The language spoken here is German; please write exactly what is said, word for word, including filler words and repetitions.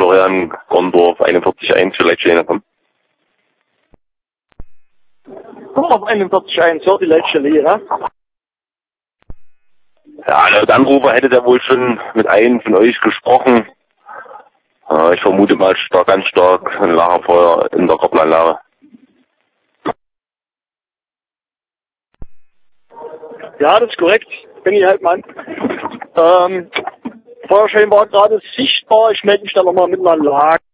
Florian Gondorf einundvierzig Komma eins für Leitstelle kommen. Gondorf einundvierzig Komma eins, ja, die Leitstelle, ja. Ja, laut Anrufer hätte der wohl schon mit einem von euch gesprochen. Äh, ich vermute mal stark, ganz stark ein Lagerfeuer in der Gartenanlage. Ja, das ist korrekt. Bin ich halt Mann. Ähm, Feuerschein war gerade sichtbar. Ich melde mich dann nochmal mit einer Lage.